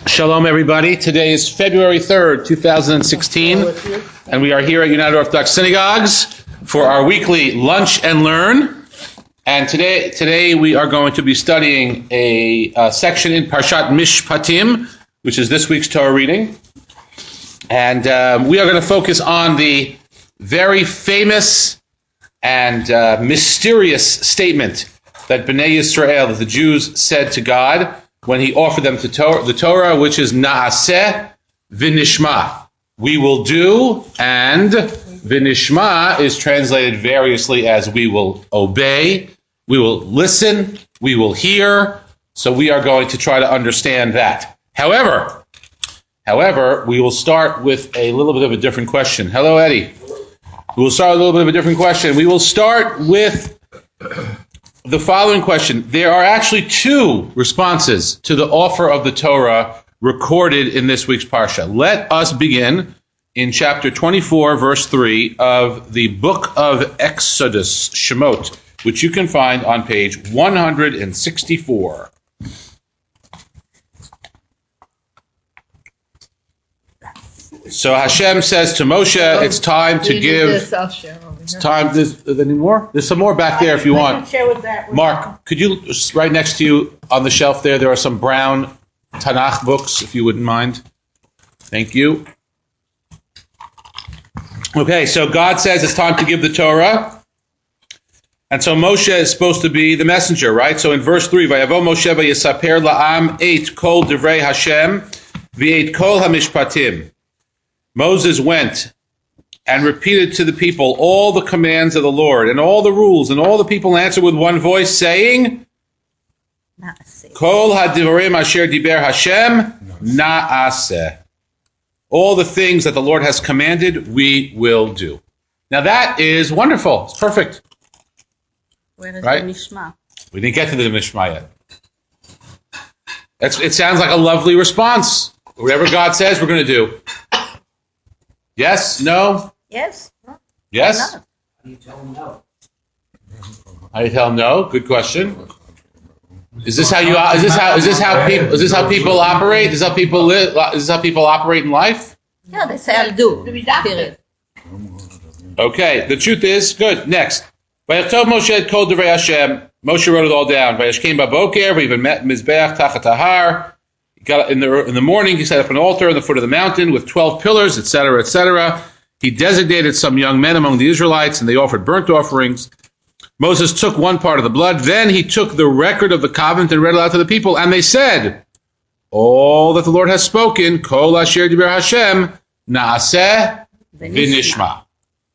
Shalom, everybody. Today is February 3rd, 2016, and we are here at United Orthodox Synagogues for our weekly Lunch and Learn. And today we are going to be studying a section in Parshat Mishpatim, which is this week's Torah reading. And we are going to focus on the very famous and mysterious statement that Bnei Yisrael, that the Jews, said to God when he offered them the Torah, which is Na'aseh v'nishma. We will do, and v'nishma is translated variously as we will obey, we will listen, we will hear. So we are going to try to understand that. However, we will start with a little bit of a different question. Hello, Eddie. We will start with a little bit of a different question. We will start with the following question. There are actually two responses to the offer of the Torah recorded in this week's Parsha. Let us begin in chapter 24, verse 3 of the book of Exodus, Shemot, which you can find on page 164. So Hashem says to Moshe, it's time to give... It's time... There's any more? There's some more back there if you want. Mark, could you, right next to you on the shelf there are some brown Tanakh books, if you wouldn't mind. Thank you. Okay, so God says it's time to give the Torah. And so Moshe is supposed to be the messenger, right? So in verse 3, Vayavo Moshe v'yisaper la'am eit kol divrei Hashem v'eit kol hamishpatim. Moses went and repeated to the people all the commands of the Lord and all the rules, and all the people answered with one voice, saying, Kol hadivarim asher diber Hashem na'aseh. All the things that the Lord has commanded, we will do. Now that is wonderful. It's perfect. Where is right? the Mishma? We didn't get to the Mishma yet. It sounds like a lovely response. Whatever God says, we're going to do. Yes? No? Yes. Yes? No. How do you tell them no? How do you tell them no? Good question. Is this how people operate? Is this how people live? Is this how people operate in life? Yeah, they say I'll do. Period. Okay, the truth is, good. Next. Vayachov Moshe kol divrei Hashem. Moshe wrote it all down. Vayashkem baboker, we even met Mizbeach tachat ahar. Got in the morning, he set up an altar at the foot of the mountain with 12 pillars, etc., etc. He designated some young men among the Israelites, and they offered burnt offerings. Moses took one part of the blood. Then he took the record of the covenant and read it out to the people, and they said, all that the Lord has spoken, kol asher diber Hashem, na'aseh v'nishma.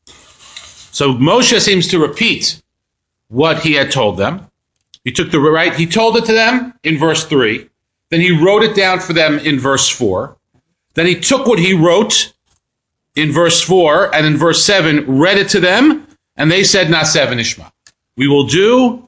So Moshe seems to repeat what he had told them. He took he told it to them in verse 3. Then he wrote it down for them in verse 4. Then he took what he wrote in verse 4 and in verse 7, read it to them, and they said, Na'aseh v'nishma. We will do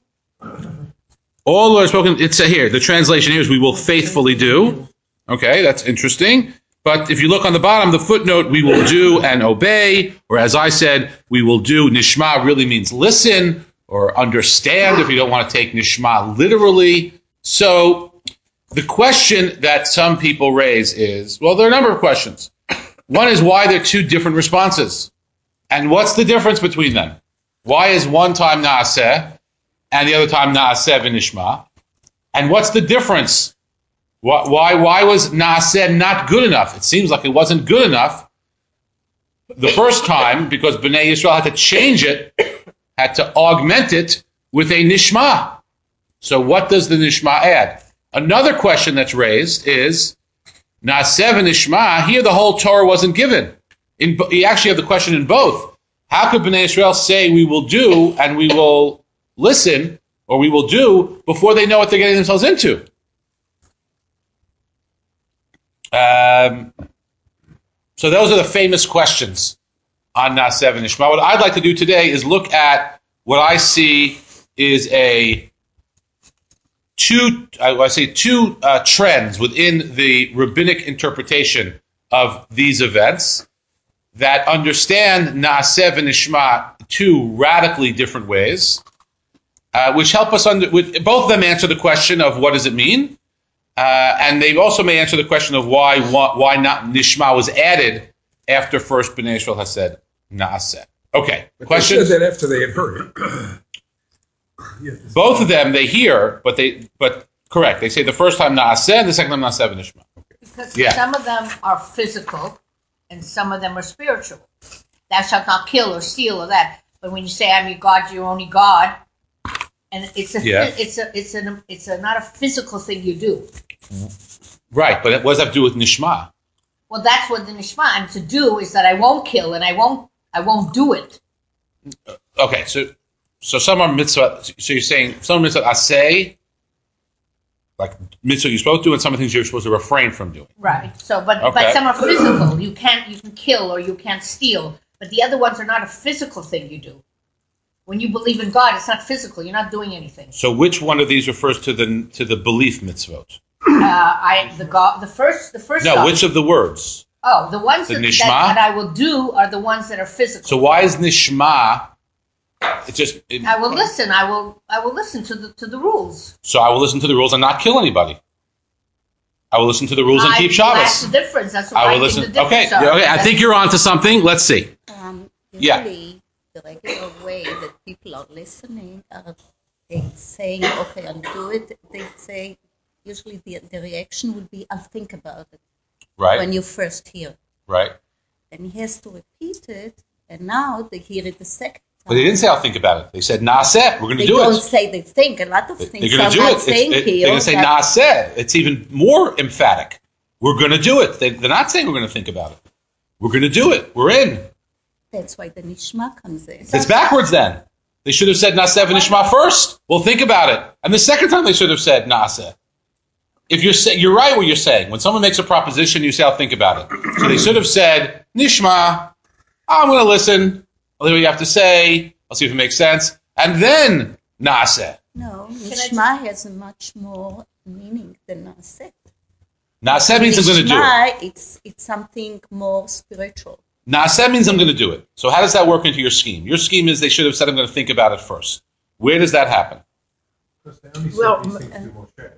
all the Lord has spoken. It's here. The translation here is we will faithfully do. Okay, that's interesting. But if you look on the bottom, the footnote, we will do and obey, or as I said, we will do. Nishma really means listen or understand if you don't want to take nishma literally. So the question that some people raise is, well, there are a number of questions. One is why there are two different responses. And what's the difference between them? Why is one time na'aseh and the other time na'aseh v'nishma? And what's the difference? Why was na'aseh not good enough? It seems like it wasn't good enough the first time because Bnei Yisrael had to change it, had to augment it with a nishma. So what does the nishma add? Another question that's raised is, Na'aseh v'nishma, here the whole Torah wasn't given. You actually have the question in both. How could Bnei Israel say we will do and we will listen, or we will do, before they know what they're getting themselves into? So those are the famous questions on Na'aseh v'nishma. What I'd like to do today is look at what I see is two trends within the rabbinic interpretation of these events that understand Na'aseh v'nishma two radically different ways, which help us both of them answer the question of what does it mean, And they also may answer the question of why not Nishma was added after first Bnei Israel has said Naaseh. Okay, but questions? They said that after they had heard it. Both of them they hear, but correct. They say the first time Naaseh and the second time Naaseh Nishma. Because some of them are physical and some of them are spiritual. Thou shalt not kill or steal or that. But when you say I'm your God, you're only God, and it's not a physical thing you do. Right, but what does that have to do with Nishma? Well, that's what the Nishma and to do is that I won't kill and I won't do it. Okay, so some are mitzvah. So you're saying some mitzvah aseh, like mitzvah you're supposed to do, and some things you're supposed to refrain from doing. Right. So, but some are physical. You can kill or you can't steal, but the other ones are not a physical thing you do. When you believe in God, it's not physical. You're not doing anything. So which one of these refers to the belief mitzvot? The first. No, God. which of the words? Oh, the ones that I will do are the ones that are physical. So why is nishma? I will listen. I will listen to the rules. So I will listen to the rules and not kill anybody. I will listen to the rules and keep Shabbos. That's the difference. That's what I will listen. Okay. I think you're onto something. Let's see. Usually, the regular way that people are listening are they saying, "Okay, I'll do it." They say usually the reaction would be, "I'll think about it." Right. When you first hear it. Right. Then he has to repeat it, and now they hear it the second time. But they didn't say, I'll think about it. They said, Naaseh, we're going to do it. They don't say they think. A lot of things are not saying here. They're going to say, Naaseh. It's even more emphatic. We're going to do it. They're not saying we're going to think about it. We're going to do it. We're in. That's why the Nishma comes in. It's backwards then. They should have said Naaseh and Nishma first. Well, think about it. And the second time they should have said Naaseh. If you're right what you're saying. When someone makes a proposition, you say, I'll think about it. So they should have said, Nishma, I'm going to listen. I'll hear what you have to say. I'll see if it makes sense. And then Naaseh. No, Nishma has a much more meaning than Naaseh. Naaseh means I'm going to do it. It's something more spiritual. Naaseh means I'm going to do it. So how does that work into your scheme? Your scheme is they should have said I'm going to think about it first. Where does that happen? Because they only said these things to Moshe.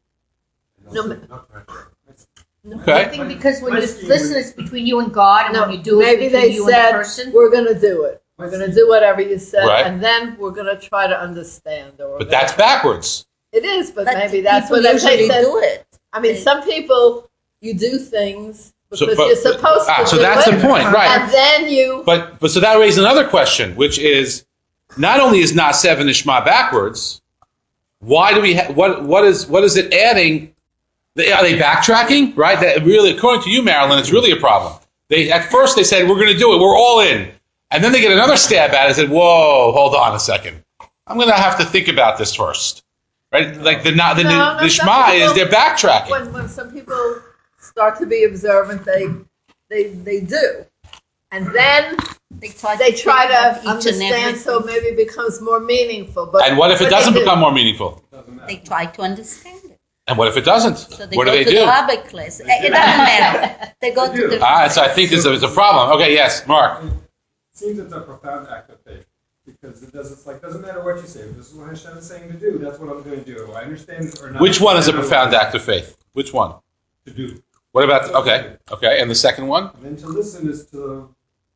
Okay. I think because when you listen, it's between you and God, and when you do it, maybe between they you said, and the person. we're going to do it. We're going to do whatever you said, right. And then we're going to try to understand. But that's backwards. It is, but maybe that's what they usually do it. I mean, some people, you do things because you're supposed to so do that's the point, right. And then you... But so that raises another question, which is, not only is Naaseh and Nishma backwards, why do we what is it adding? Are they backtracking? Right? That really, according to you, Marilyn, it's really a problem. At first they said, we're going to do it. We're all in. And then they get another stab at it and said, whoa, hold on a second. I'm going to have to think about this first. Right? Like the Nishma is they're backtracking. When some people start to be observant, they do. And then they try to understand, so maybe it becomes more meaningful. And what if it doesn't become more meaningful? They try to understand it. And what if it doesn't? So they what go do they to do? the rabbi class. It doesn't matter. They go to the so I think there's a problem. Okay, yes, Mark. It seems it's a profound act of faith. Because doesn't matter what you say. If this is what Hashem is saying to do, that's what I'm going to do. I understand or not. Which one is a profound act of faith? Which one? To do. What about, okay, and the second one? And then to listen is to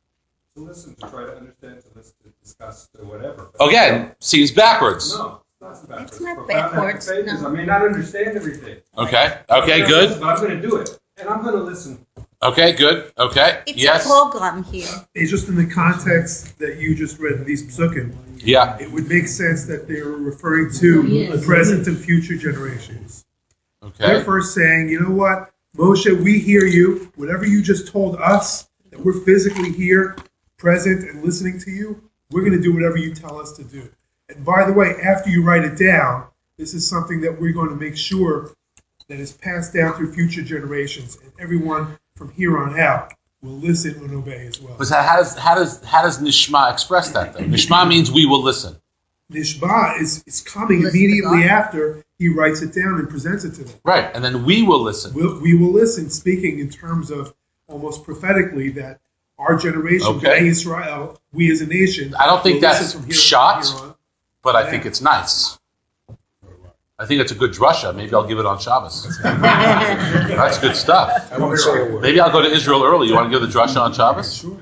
try to understand, to listen, to discuss, to whatever. But again, seems backwards. No, it's not backwards. It's not profound backwards. act of faith is I may not understand everything. Okay, good. But I'm going to do it. And I'm going to listen. Okay, good. Okay, it's yes. a program here. It's just in the context that you just read in these psukim. Yeah. It would make sense that they were referring to present and future generations. Okay. They're first saying, you know what, Moshe, we hear you. Whatever you just told us, that we're physically here, present, and listening to you, we're going to do whatever you tell us to do. And by the way, after you write it down, this is something that we're going to make sure that is passed down through future generations, and everyone from here on out will listen and obey as well. But how does Nishma express that though? Nishma means we will listen. Nishma is coming immediately after he writes it down and presents it to them. Right, and then we will listen. We will listen, speaking in terms of almost prophetically that our generation, Israel, we as a nation, I don't think that's from shot, but I think it's nice. I think it's a good drasha. Maybe I'll give it on Shabbos. That's good stuff. I won't say a word. Maybe I'll go to Israel early. You want to give the drasha on Shabbos? Sure.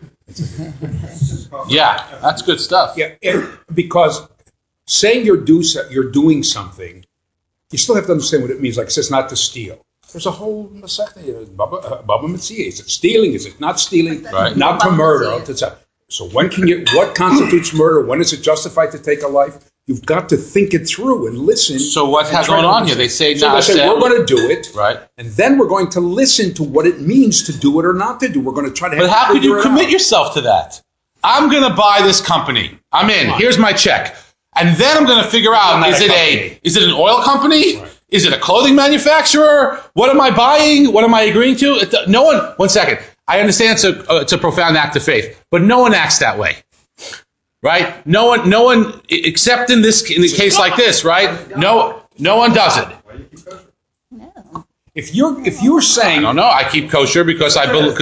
Yeah, that's good stuff. Yeah, because saying you're doing something, you still have to understand what it means. Like it says not to steal. There's a whole masechta, Baba Metzia. Is it stealing? Is it not stealing? Right. Not to murder. So what constitutes murder? When is it justified to take a life? You've got to think it through and listen. So what's going on here? They say, we're going to do it, right? And then we're going to listen to what it means to do it or not to do. We're going to try to. But how could you commit yourself to that? I'm going to buy this company. I'm in. Here's my check, and then I'm going to figure out: is it an oil company? Right. Is it a clothing manufacturer? What am I buying? What am I agreeing to? No one. 1 second. I understand it's a profound act of faith, but no one acts that way. Right? No one, except in a case like this, right? No one does it. No. If you're saying, I don't know, I keep kosher because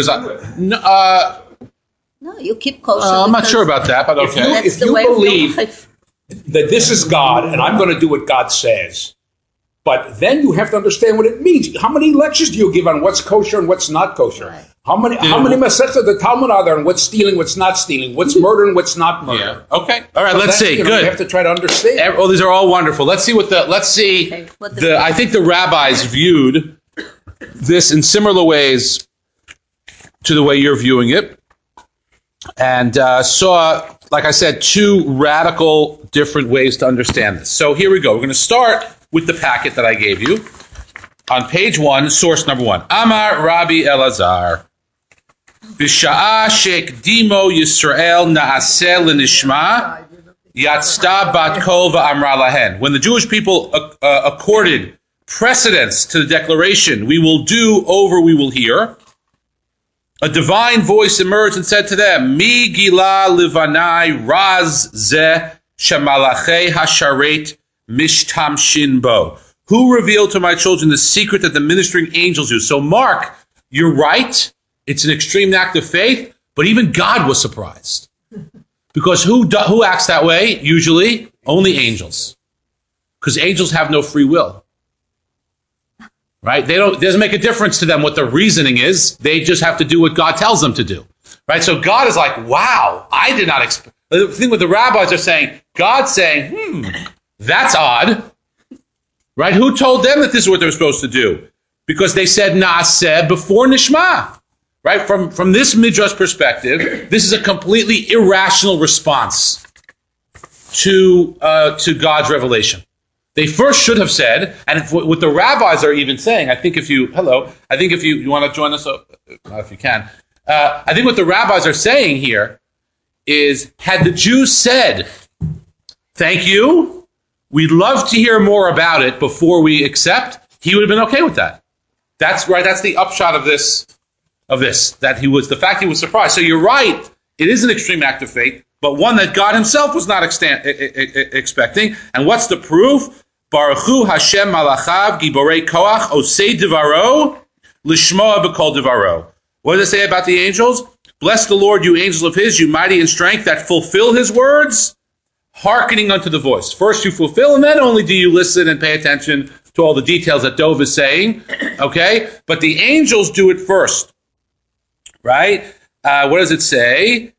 no, you keep kosher. I'm not sure about that, but okay. If you believe that this is God and I'm going to do what God says, but then you have to understand what it means. How many lectures do you give on what's kosher and what's not kosher? Right. How many masechtas of the Talmud are there on what's stealing, what's not stealing, what's murder and what's not murder? Yeah. Okay. All right. Let's see. Good. You have to try to understand. These are all wonderful. Let's see I think the rabbis viewed this in similar ways to the way you're viewing it, and saw, like I said, two radical different ways to understand this. So here we go. We're going to start with the packet that I gave you. On page 1, source number 1. Amar Rabbi Elazar. B'sha'a she'ekdimo Yisrael na'aseh l'nishma yatzta bat kol va'amra lahen. When the Jewish people accorded precedence to the declaration, we will do over we will hear, a divine voice emerged and said to them, Mi gila livanai raz zeh shemalachei hasharet mishtamshin bo. Who revealed to my children the secret that the ministering angels use? So Mark, you're right. It's an extreme act of faith, but even God was surprised. Because who acts that way? Usually, only angels. Because angels have no free will. Right? It doesn't make a difference to them what the reasoning is. They just have to do what God tells them to do. Right? So God is like, wow, I did not expect. The thing what the rabbis are saying, God's saying, that's odd. Right? Who told them that this is what they're supposed to do? Because they said Naaseh before Nishma. Right? From this Midrash perspective, this is a completely irrational response to God's revelation. They first should have said, and what the rabbis are even saying, I think if you want to join us, if you can, I think what the rabbis are saying here is, had the Jews said, thank you, we'd love to hear more about it before we accept, he would have been okay with that. That's right. That's the upshot of this. The fact he was surprised. So you're right. It is an extreme act of faith, but one that God himself was not expecting. And what's the proof? Baruchu Hashem malachav giborei koach osei divaro lishmoa b'kol divaro. What does it say about the angels? Bless the Lord, you angels of his, you mighty in strength that fulfill his words, hearkening unto the voice. First you fulfill, and then only do you listen and pay attention to all the details that Dov is saying. Okay? But the angels do it first. Right? What does it say?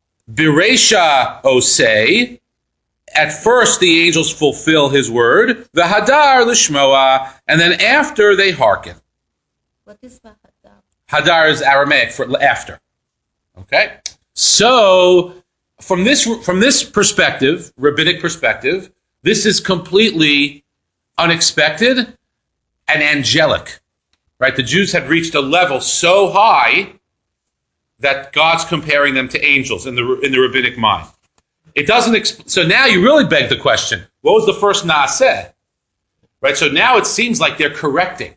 Biresha osei. At first the angels fulfill his word. V'hadar l'shmoa. And then after they hearken. What is v'hadar? Hadar is Aramaic for after. Okay? So from this perspective, rabbinic perspective, this is completely unexpected and angelic. Right? The Jews had reached a level so high that God's comparing them to angels in the rabbinic mind. It doesn't. So now you really beg the question: what was the first Naaseh? Right. So now it seems like they're correcting.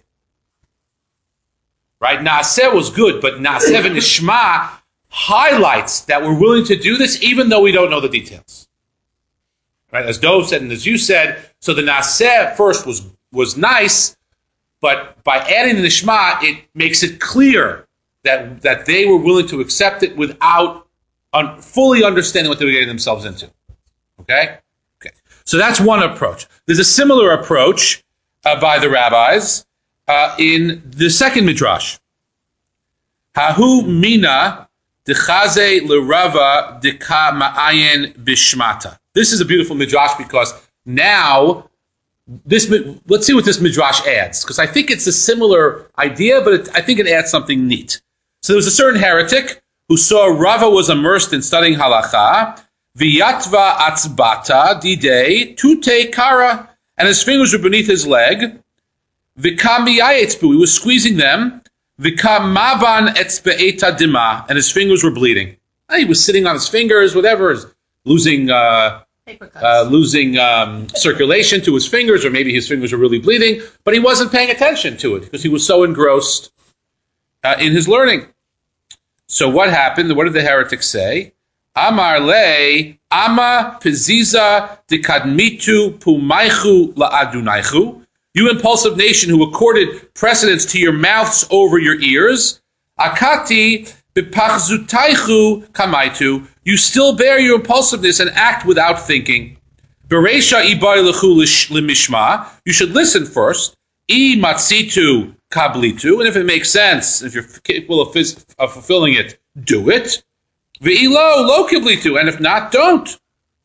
Right. Naaseh was good, but Naaseh v'nishma highlights that we're willing to do this, even though we don't know the details. Right. As Dov said, and as you said, so the Naaseh at first was nice, but by adding the Nishma, it makes it clear that they were willing to accept it without fully understanding what they were getting themselves into. Okay? So that's one approach. There's a similar approach by the rabbis in the second midrash. Hahu mina dechaze lerava deka ma'ayin bishmata. This is a beautiful midrash because now let's see what this midrash adds, because I think it's a similar idea, but I think it adds something neat. So there was a certain heretic who saw Rava was immersed in studying halacha, v'yatva atzbata didei tute kara, and his fingers were beneath his leg, v'kam miyayetzbu, he was squeezing them, v'kam maban etzbe'eta dima, and his fingers were bleeding. He was sitting on his fingers, whatever, losing circulation to his fingers, or maybe his fingers were really bleeding, but he wasn't paying attention to it because he was so engrossed in his learning. So what happened? What did the heretic say? Amar le ama piziza dekadmitu pumaichu laadunaichu. You impulsive nation who accorded precedence to your mouths over your ears. Akati bipachzutaichu kamaitu. You still bear your impulsiveness and act without thinking. Bereisha ibaylechu limishma. You should listen first. I matzitu kablitu. And if it makes sense, if you're capable of fulfilling it, do it. Ve'ilo lo kablitu. And if not, don't.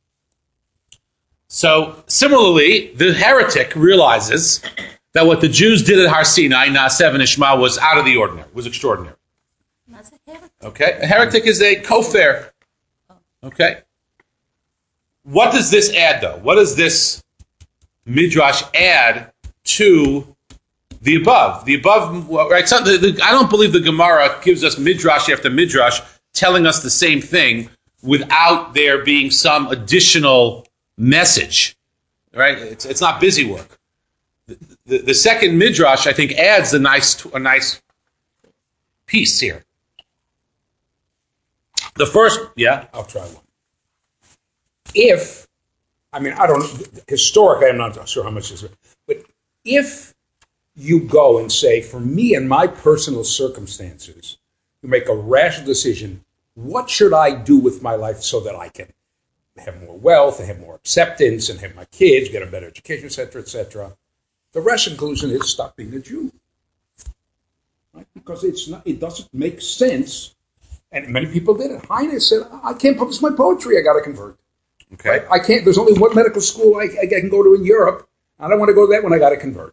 So, similarly, the heretic realizes that what the Jews did at Har Sinai, Na'aseh v'nishma, was out of the ordinary, was extraordinary. Okay? A heretic is a kofar. Okay? What does this add, though? What does this midrash add to the above? The above, right? I don't believe the Gemara gives us midrash after midrash telling us the same thing without there being some additional message, right? It's not busy work. The second midrash, I think, adds a nice piece here. The first, I'll try one. Historically, I'm not sure how much this is, but if you go and say, for me and my personal circumstances, you make a rational decision, what should I do with my life so that I can have more wealth and have more acceptance and have my kids get a better education, etc., etc. The rational conclusion is stop being a Jew, right? Because it doesn't make sense, and many people did it. Heine said, "I can't publish my poetry. I got to convert." Okay, right? I can't. There's only one medical school I can go to in Europe. I don't want to go to that one. I got to convert.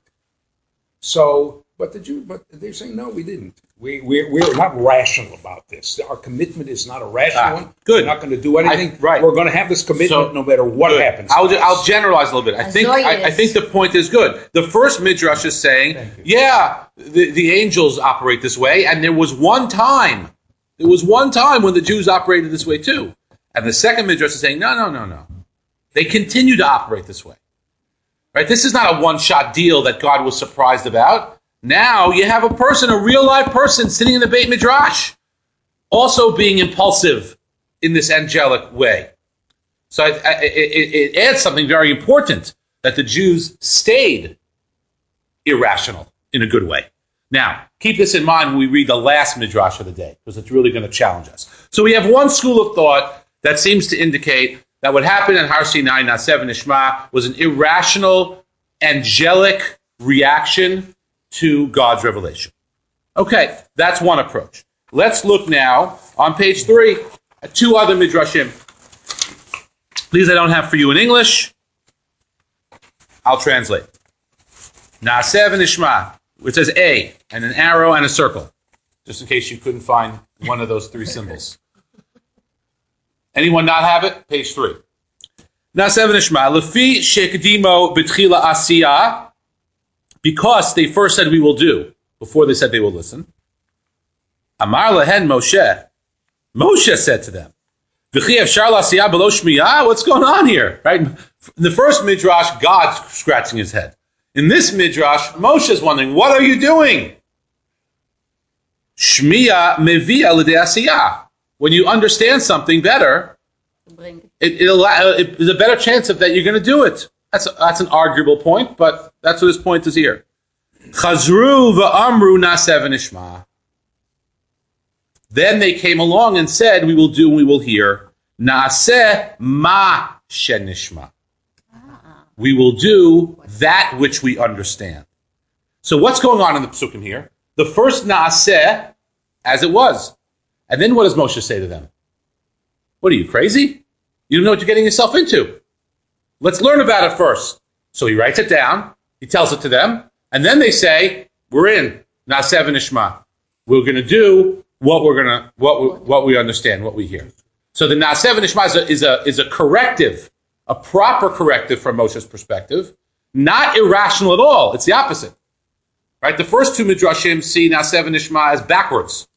So, but they're saying no, we didn't. We're not rational about this. Our commitment is not a rational one. Good. We're not going to do anything. Right. We're going to have this commitment no matter what happens. I'll generalize a little bit. I think the point is good. The first midrash is saying, the angels operate this way, and there was one time when the Jews operated this way too. And the second midrash is saying, no. They continue to operate this way. Right? This is not a one-shot deal that God was surprised about. Now you have a real live person sitting in the Beit Midrash, also being impulsive in this angelic way. So it adds something very important, that the Jews stayed irrational in a good way. Now, keep this in mind when we read the last Midrash of the day, because it's really going to challenge us. So we have one school of thought that seems to indicate that what happened in Har Sinai, Na'aseh v'nishma, was an irrational, angelic reaction to God's revelation. Okay, that's one approach. Let's look now on page 3 at two other midrashim. These I don't have for you in English. I'll translate. Na'aseh v'nishma, which says A, and an arrow and a circle, just in case you couldn't find one of those three symbols. Anyone not have it? Page 3. Na'aseh v'nishma, lefi shekdimo b'tchila asiyah, because they first said we will do, before they said they will listen. Amar lehen Moshe. Moshe said to them, V'chi efshar la'asiyah b'lo shmiyah? What's going on here? Right? In the first midrash, God's scratching his head. In this midrash, Moshe is wondering, what are you doing? Shmiyah mevia l'dei asiyah. When you understand something better, there's a better chance of that you're going to do it. That's an arguable point, but that's what his point is here. Chazru v'amru na'aseh v'nishma. Then they came along and said, we will do and we will hear. Na'aseh ma shenishma. we will do that which we understand. So what's going on in the Psukim here? The first Naaseh, as it was. And then what does Moshe say to them? What are you, crazy? You don't know what you're getting yourself into. Let's learn about it first. So he writes it down, he tells it to them, and then they say, we're in, Naaseh v'nishma. We're going to do what we understand, what we hear. So the Naaseh v'nishma is a corrective, a proper corrective from Moshe's perspective, not irrational at all. It's the opposite. Right? The first two midrashim see Naaseh v'nishma as backwards.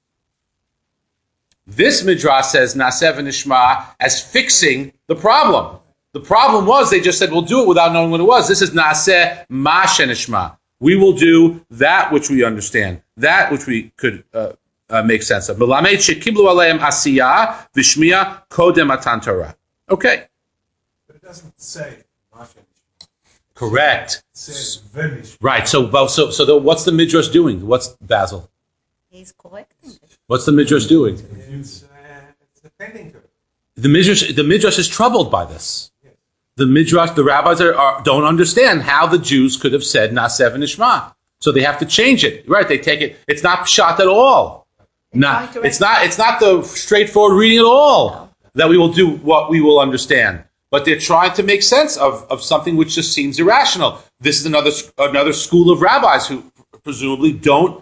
This midrash says Naaseh v'nishma as fixing the problem. The problem was they just said we'll do it without knowing what it was. This is Naaseh ma shenishma. We will do that which we understand, that which we could make sense of. Melamed shekiblu aleim asiyah v'shmiya kodem matan Torah. Okay. But it doesn't say ma shenishma. Correct. It says v'nishma. Right. So what's the midrash doing? What's Basil? He's correcting it. What's the midrash doing? It's depending to it. The midrash is troubled by this. The midrash, the rabbis don't understand how the Jews could have said Naaseh v'nishma. So they have to change it. Right? They take it. It's not pshat at all. It's not the straightforward reading at all that we will do what we will understand. But they're trying to make sense of something which just seems irrational. This is another school of rabbis who presumably don't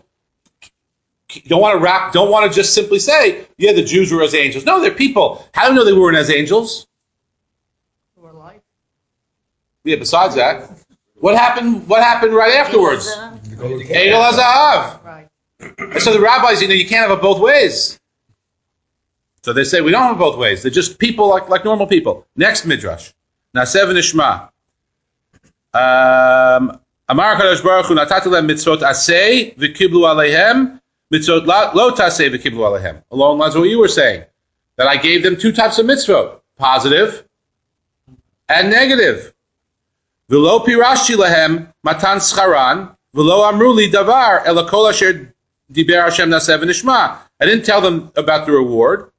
want to just simply say, yeah, the Jews were as angels. No, they're people. How do you know they weren't as angels? Yeah, besides that, what happened right afterwards? Egel HaZahav. Right. So the rabbis, you can't have it both ways. So they say we don't have it both ways. They're just people like normal people. Next midrash. Naaseh v'nishma. Amar HaKadosh Baruch Hu natatu lehem mitzvot aseh v'kiblu aleihem mitzvot lo taseh v'kiblu aleihem. Along the lines of what you were saying, that I gave them two types of mitzvot, positive and negative. V'lo pirashti lahem matan scharan v'lo amru li davar ela kol asher diber Hashem naaseh v'nishma. I didn't tell them about the reward.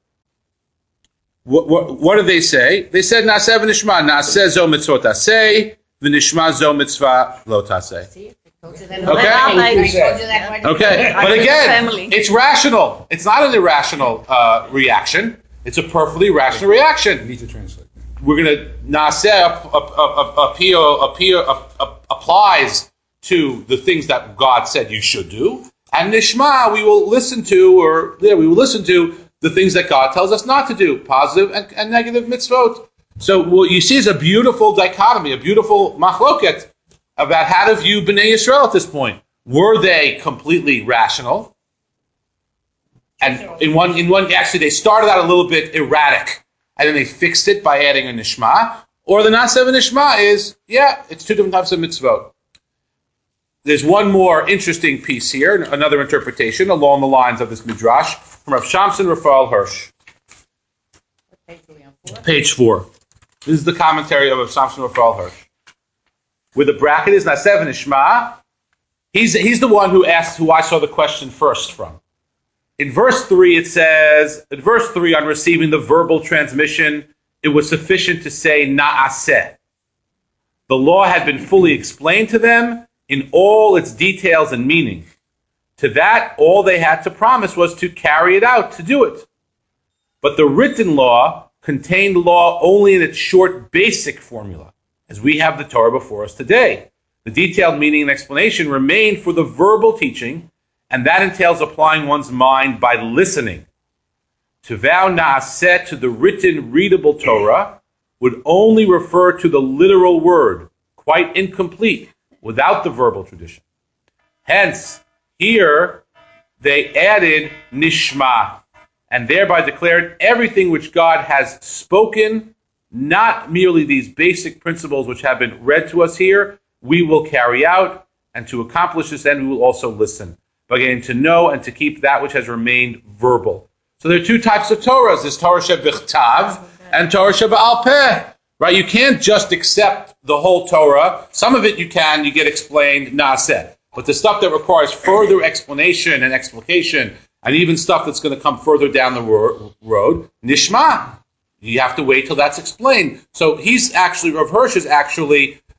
What did they say? They said naaseh v'nishma. Naaseh zo mitzvot aseh v'nishma zo mitzvah lo taseh. Okay, but again, it's rational. It's not an irrational reaction. It's a perfectly rational reaction. Need to translate. We're going to Naaseh applies to the things that God said you should do, and Nishma we will listen to the things that God tells us not to do, positive and negative mitzvot. So what you see is a beautiful dichotomy, a beautiful machloket about how to view Bnei Yisrael at this point. Were they completely rational? And in one actually they started out a little bit erratic. And then they fixed it by adding a nishma. Or the Naaseh v'nishma is, it's two different types of mitzvot. There's one more interesting piece here, another interpretation along the lines of this midrash from Rav Shamson Raphael Hirsch. Page 4. This is the commentary of Rav Shamson Raphael Hirsch. Where the bracket is Naaseh v'nishma, he's the one who asked, who I saw the question first from. In verse 3, it says, on receiving the verbal transmission, it was sufficient to say Naaseh. The law had been fully explained to them in all its details and meaning. To that, all they had to promise was to carry it out, to do it. But the written law contained law only in its short, basic formula, as we have the Torah before us today. The detailed meaning and explanation remained for the verbal teaching, and that entails applying one's mind by listening. To vow Naaseh to the written, readable Torah would only refer to the literal word, quite incomplete, without the verbal tradition. Hence, here they added Nishma, and thereby declared everything which God has spoken, not merely these basic principles which have been read to us here, we will carry out, and to accomplish this end we will also listen, by getting to know and to keep that which has remained verbal. So there are two types of Torahs. There's Torah shebichtav and Torah sheba'al peh. Right? You can't just accept the whole Torah. Some of it you can, you get explained, Naaseh. But the stuff that requires further explanation and explication, and even stuff that's going to come further down the road, Nishma. You have to wait till that's explained. So Rav Hirsch is actually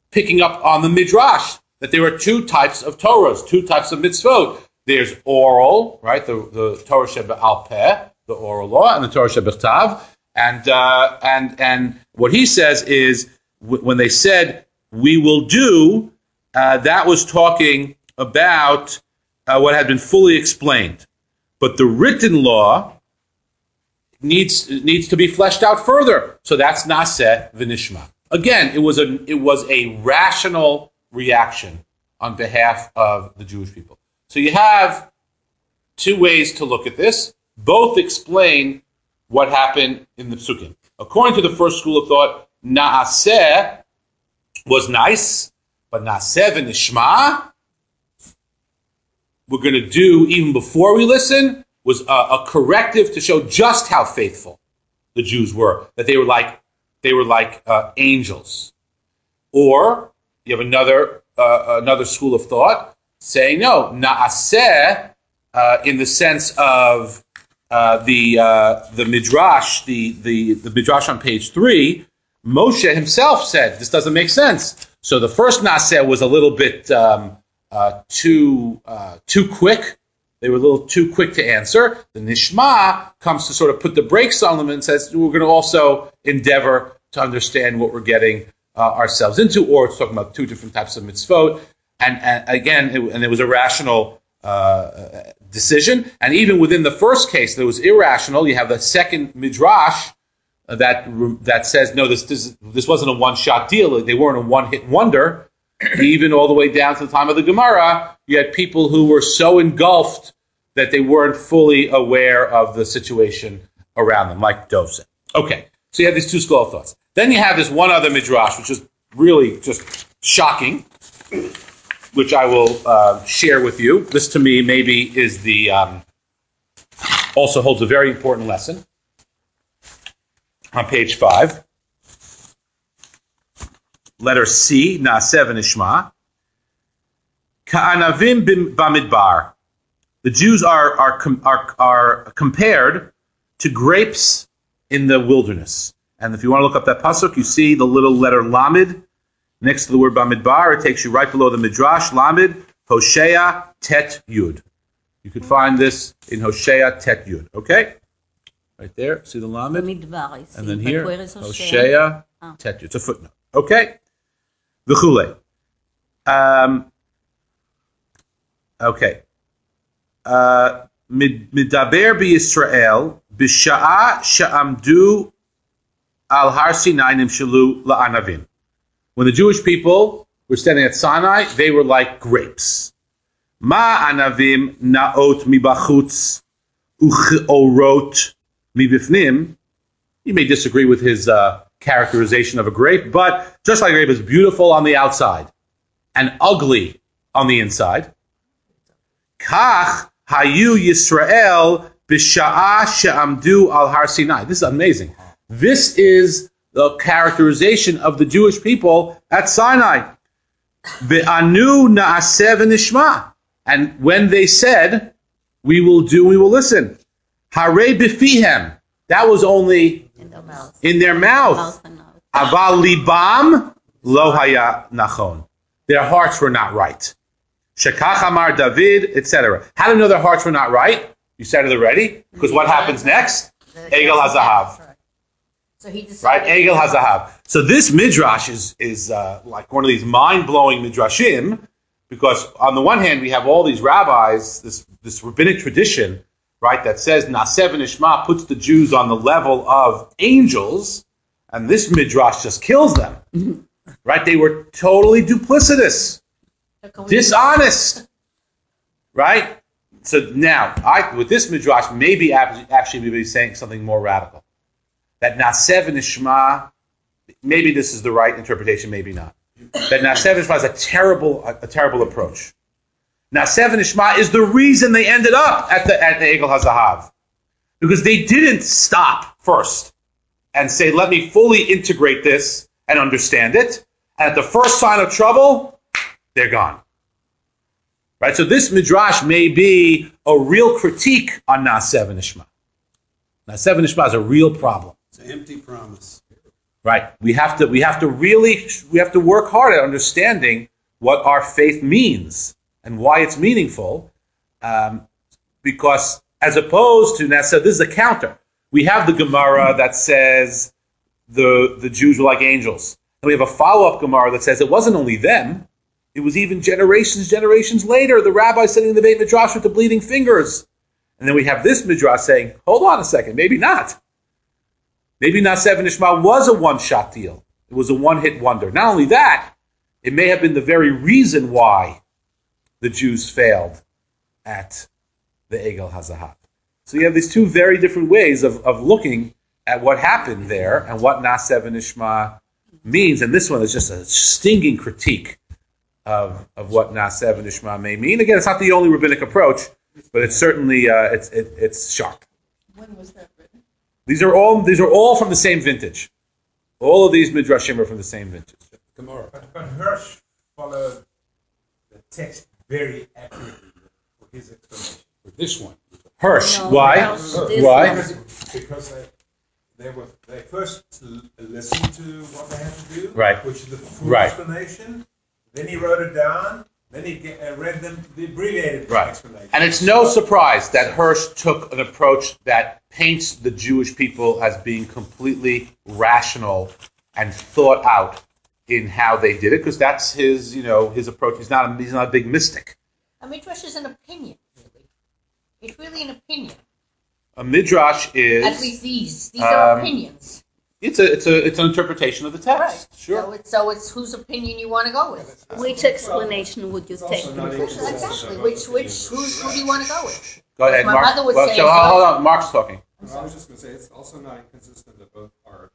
picking up on the midrash that there are two types of Torahs, two types of mitzvot. There's oral, right, the Torah shebe'al peh, the oral law, and the Torah shebechtav. And what he says is when they said we will do, that was talking about what had been fully explained. But the written law needs to be fleshed out further. So that's naseh v'nishma. Again, it was a rational reaction on behalf of the Jewish people. So you have two ways to look at this. Both explain what happened in the Psukim. According to the first school of thought, naaseh was nice, but naseh v'nishma, we're going to do even before we listen, was a corrective to show just how faithful the Jews were, that they were like angels. Or you have another school of thought saying no, naaseh in the sense of the midrash, the midrash on page 3. Moshe himself said this doesn't make sense. So the first naaseh was a little bit too quick. They were a little too quick to answer. The nishma comes to sort of put the brakes on them and says we're going to also endeavor to understand what we're getting ourselves into, or it's talking about two different types of mitzvot. And again, it was a rational decision. And even within the first case, that was irrational. You have the second midrash that says no, this wasn't a one-shot deal. They weren't a one-hit wonder. Even all the way down to the time of the Gemara, you had people who were so engulfed that they weren't fully aware of the situation around them, like Dov said. Okay, so you have these two school of thoughts. Then you have this one other midrash, which is really just shocking, which I will share with you. This, to me, maybe is also holds a very important lesson. On page 5. Letter C, Naaseh v'nishma. Ka'anavim bamidbar. The Jews are compared to grapes in the wilderness. And if you want to look up that pasuk, you see the little letter Lamed next to the word bamidbar. It takes you right below the midrash, Lamed, Hosea, Tet, Yud. You could find this in Hosea, Tet, Yud. Okay? Right there. See the Lamed? And then here, Hosea, Tet, Yud. It's a footnote. Okay? V'chule. Okay. Midaber b'Yisrael b'sha'a sha'amdu al har Sinai nimshalu la'anavim. When the Jewish people were standing at Sinai, they were like grapes. Ma anavim na'ot mibachutz u'orot mibifnim. You may disagree with his characterization of a grape, but just like a grape is beautiful on the outside and ugly on the inside, kach hayu Yisrael b'sha'a she'amdu al har Sinai. This is amazing. This is the characterization of the Jewish people at Sinai. Ve'anu na'aseh v'nishma. And when they said, we will listen. Harei b'fihem. That was only in their mouth. Aval libam lo haya nachon. Their hearts were not right. Shekach amar David, etc. How do you know their hearts were not right? You said it already. Because what happens next? Egel hazahav. So he decided. Right, Egel hazahav. So this midrash is like one of these mind-blowing midrashim, because on the one hand we have all these rabbis, this rabbinic tradition, right, that says Naaseh v'nishma puts the Jews on the level of angels, and this midrash just kills them. Right? They were totally duplicitous, dishonest. Right? So now, with this midrash, maybe actually we'll be saying something more radical. That Naaseh v'nishma, maybe this is the right interpretation, maybe not. That Naaseh v'nishma is a terrible approach. Naaseh v'nishma is the reason they ended up at the Egel HaZahav. Because they didn't stop first and say, let me fully integrate this and understand it. And at the first sign of trouble, they're gone. Right? So this midrash may be a real critique on Naaseh v'nishma. Naaseh v'nishma is a real problem. It's an empty promise. Right. We have to work hard at understanding what our faith means and why it's meaningful. Because as opposed to now, so this is a counter. We have the Gemara that says the Jews were like angels. And we have a follow-up Gemara that says it wasn't only them, it was even generations later, the rabbi sitting in the Beit Midrash with the bleeding fingers. And then we have this Midrash saying, hold on a second, maybe not. Maybe Naaseh V'Nishma was a one-shot deal. It was a one-hit wonder. Not only that, it may have been the very reason why the Jews failed at the Egel HaZahav. So you have these two very different ways of looking at what happened there and what Naaseh V'Nishma means. And this one is just a stinging critique of what Naaseh V'Nishma may mean. Again, it's not the only rabbinic approach, but it's certainly it's sharp. When was that written? These are all from the same vintage. All of these midrashim are from the same vintage. Gemara. But Hirsch followed the text very accurately for his explanation. For this one. Hirsch. No, Why? Why? Because they first listened to what they had to do, Right. which is the full Right. explanation. Then he wrote it down. Then he read them the abbreviated explanation. And it's no surprise that Hirsch took an approach that paints the Jewish people as being completely rational and thought out in how they did it, because that's his approach. He's not a big mystic. A midrash is an opinion, really. It's really an opinion. A midrash is at least these are opinions. It's an interpretation of the text. Right. Sure. So it's whose opinion you want to go with. Which explanation would you take? Exactly. Who do you want to go with? Go ahead, My Mark. mother would say. So hold on, Mark's talking. Well, I was just going to say it's also not inconsistent that both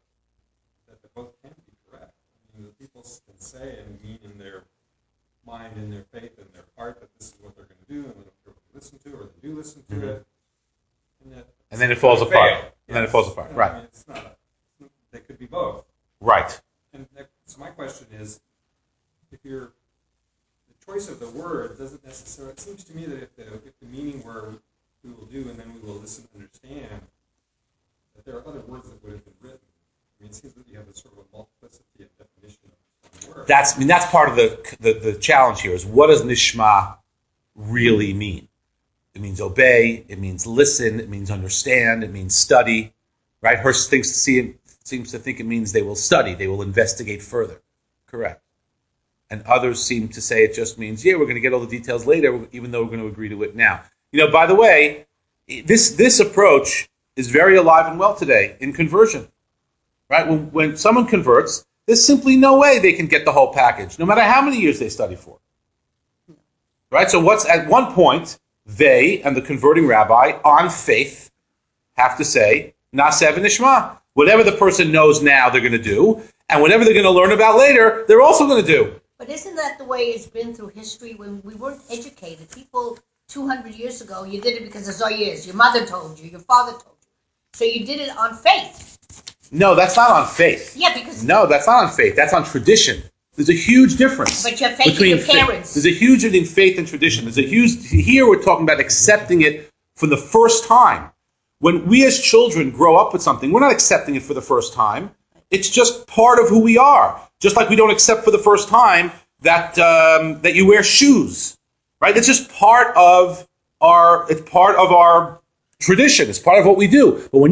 can be correct. I mean, the people can say and mean in their mind, in their faith, in their heart that this is what they're going to do, and they don't care what they listen to, or they do listen to it, and then it falls apart. And then it falls apart. Right. I mean, it's not. They could be both. Right. And so my question is, if the choice of the word doesn't necessarily, it seems to me that if the meaning were we will do and then we will listen and understand, that there are other words that would have been written. I mean, it seems that you have a sort of a multiplicity of definition of one word. That's part of the challenge here is what does nishma really mean? It means obey, it means listen, it means understand, it means study. Right? Hirsch seems to think it means they will study, they will investigate further. Correct. And others seem to say it just means, we're going to get all the details later, even though we're going to agree to it now. By the way, this approach is very alive and well today in conversion. Right? When someone converts, there's simply no way they can get the whole package, no matter how many years they study for. Right? So at one point, they and the converting rabbi, on faith, have to say, Naaseh V'Nishma. Whatever the person knows now, they're going to do, and whatever they're going to learn about later, they're also going to do. But isn't that the way it's been through history when we weren't educated? People 200 years ago, you did it because it's all yours. Your mother told you, your father told you. So you did it on faith. No, that's not on faith. Yeah, because... No, that's not on faith. That's on tradition. There's a huge difference. But your faith in your parents. There's a huge between faith and tradition. Here we're talking about accepting it for the first time. When we as children grow up with something, we're not accepting it for the first time. It's just part of who we are. Just like we don't accept for the first time that you wear shoes, right? It's just part of our tradition. It's part of what we do. But when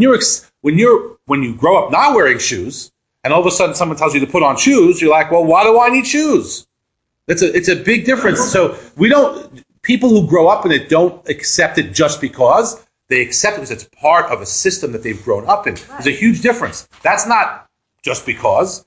you grow up not wearing shoes, and all of a sudden someone tells you to put on shoes, you're like, well, why do I need shoes? It's a big difference. So people who grow up in it don't accept it just because. They accept it because it's part of a system that they've grown up in. There's a huge difference. That's not just because.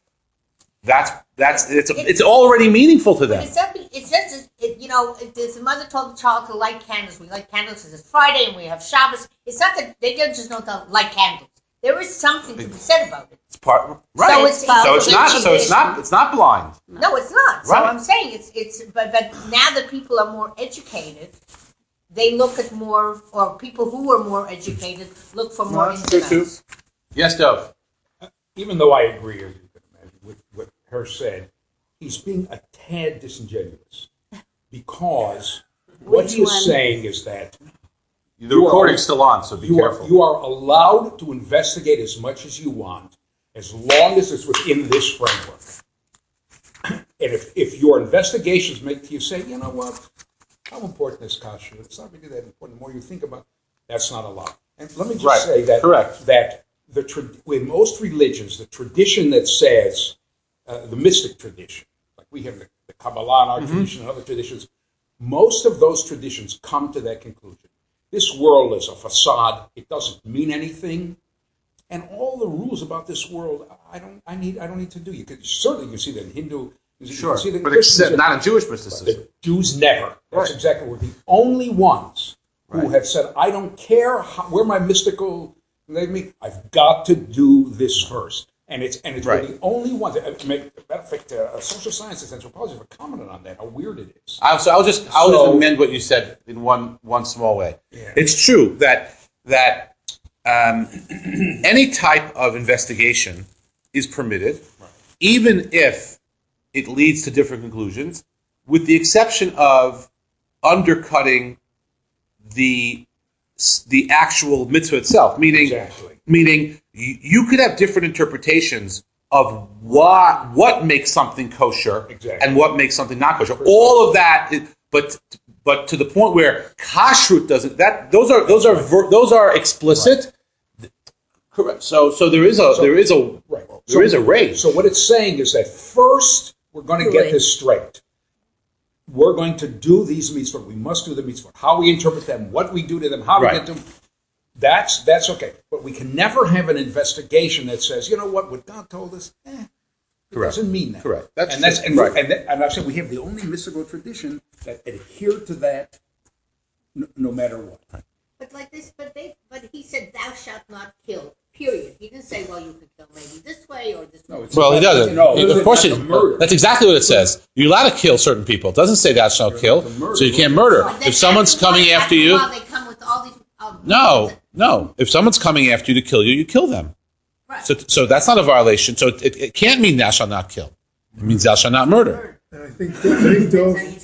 It's already meaningful to them. It's just if the mother told the child to light candles, we light candles because it's Friday and we have Shabbos. It's not that they don't just know to light candles. There is something to be said about it. It's part right. It's not blind. No, it's not. So right. I'm saying but now that people are more educated, they look at more, or people who are more educated look for more ins. Yes, Dov. Even though I agree, as you can imagine, with what Hirsch said, he's being a tad disingenuous because what he is saying is that the recording's still on, so be careful. You are allowed to investigate as much as you want, as long as it's within this framework. And if your investigations make you say, you know what, how important is kashrut? It's not really that important. The more you think about it, that's not allowed. And let me just say that in most religions, the tradition that says, the mystic tradition, like we have the Kabbalah in our tradition and other traditions, most of those traditions come to that conclusion. This world is a facade. It doesn't mean anything. And all the rules about this world, I don't need to do. You can see that in Hindu. Sure, see that in but except not in Jewish mysticism. The Jews never. That's exactly what we're the only ones who have said, I don't care where my mystical. I've got to do this first, and we're the only ones. Matter of fact, social sciences and anthropology have commented on that. How weird it is. I'll just amend what you said in one small way. Yeah. It's true that any type of investigation is permitted, even if it leads to different conclusions, with the exception of undercutting the actual mitzvah itself. Meaning you could have different interpretations of what makes something kosher and what makes something not kosher. All of that, but to the point where kashrut doesn't. Those are explicit. Correct. So there is a range. So what it's saying is that first we're going to get this straight. We're going to do these mitzvot. We must do the mitzvot. How we interpret them, what we do to them, how we get them. That's okay. But we can never have an investigation that says, you know what God told us, it doesn't mean that. Correct. And I've said we have the only mystical tradition that adhered to that no matter what. But like this, but he said, "Thou shalt not kill." Period. He didn't say, "Well, you can kill maybe this way or this way." Well, he doesn't. No, of course, that's exactly what it says. You're allowed to kill certain people. It doesn't say thou shalt kill, so you can't murder. If someone's coming after you, they come with all these. No. If someone's coming after you to kill you, you kill them. Right. So that's not a violation. So it can't mean thou shalt not kill. It means thou shalt not murder. And I think Dov